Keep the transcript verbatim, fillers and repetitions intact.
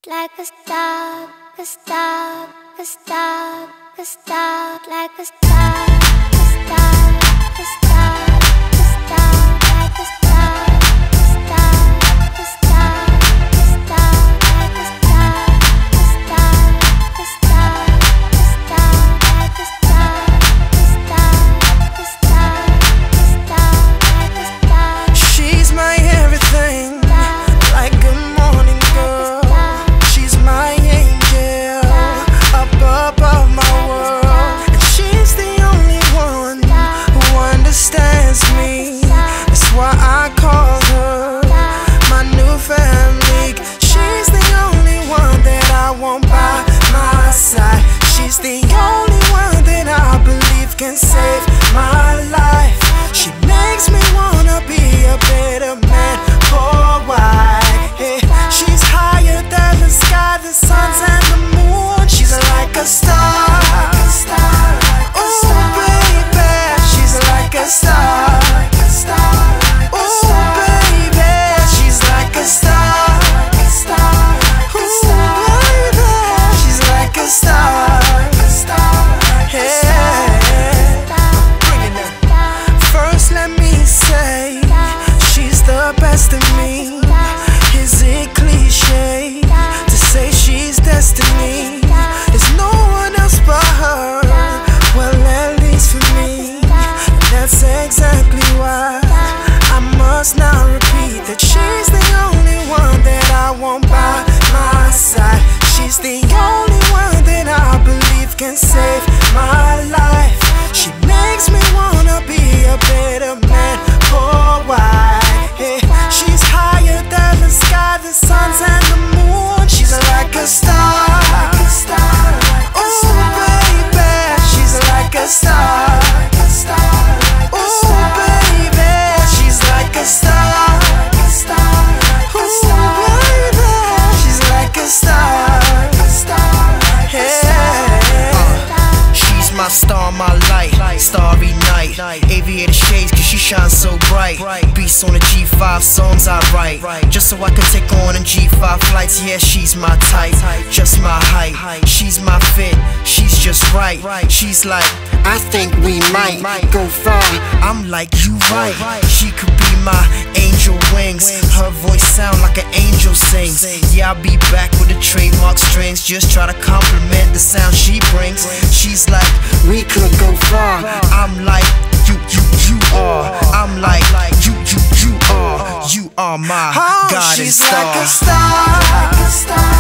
like a star, a star, a star, a star, like a star, a star, a star, a star, like a star, a star, a star, a star, like a star, a star, a star, a star, like a star, a star, a star, a star, like a star. She's my everything, like a morning girl. She's my angel, up above my world. And she's the only one who understands me. That's why I call her my new family. She's the only one that I want by my side. She's the only one that I believe can save my life. She makes me wanna be a better man. Oh, why? Hey, she's higher than the sky, the suns and the moon. She's like a star. Oh, baby, she's like a star. Oh, baby, she's like a star. Oh, baby, she's like a star. Hey, bringing it. First, let me say she's the best of me. Is it cliche to say she's destiny? There's no one else but her. Well, at least for me. That's exactly why I must not repeat that she's the only one that I want by my side. She's the only one that I believe can save my life. She makes me wanna be a better man. Oh, why? Hey, she's higher than the sky, the suns and the moon. She's like a star. Oh, baby, she's like a star. Oh, baby, she's like a star. Oh, baby, she's like a star. Hey, she's my star, my light, starry night, aviator shades cause she shines so bright. Beats on the G five songs I write, just so I can take on in G five flights. Yeah, she's my type, just my height. She's my fit, she's just right. She's like, I think we might go far. I'm like, you right. She could be my angel wings. Her voice sound like an angel sings. Yeah, I'll be back with the trademark strings. Just try to compliment the sound she brings. She's like, we could go far. I'm like, you, you, you are. I'm like, you, you, you are. You are my oh, goddess she's star. Like a star.